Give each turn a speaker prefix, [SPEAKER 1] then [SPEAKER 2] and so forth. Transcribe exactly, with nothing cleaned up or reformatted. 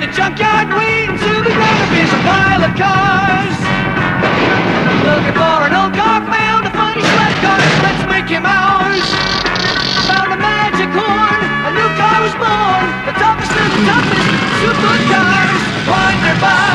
[SPEAKER 1] the junkyard waiting to be grabbed. There's a pile of cars. Looking for an old car, found a funny sled car. Let's make him ours. Found a magic horn, a new car was born. The toughest of the toughest supercars. Wind their by.